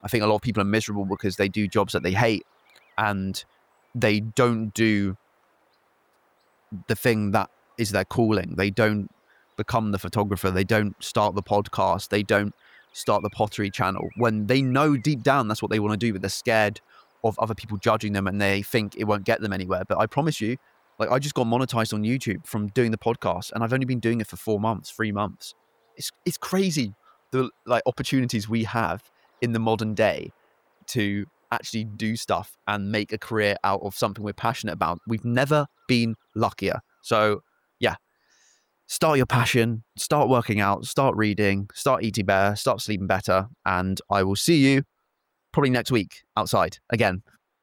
I think a lot of people are miserable because they do jobs that they hate and they don't do the thing that is their calling. They don't become the photographer. They don't start the podcast. They don't start the pottery channel when they know deep down that's what they want to do, but they're scared of other people judging them and they think it won't get them anywhere. But I promise you, like, I just got monetized on YouTube from doing the podcast, and I've only been doing it for 4 months, 3 months. It's crazy the like opportunities we have in the modern day to actually do stuff and make a career out of something we're passionate about. We've never been luckier. So yeah, start your passion, start working out, start reading, start eating better, start sleeping better, and I will see you probably next week outside again.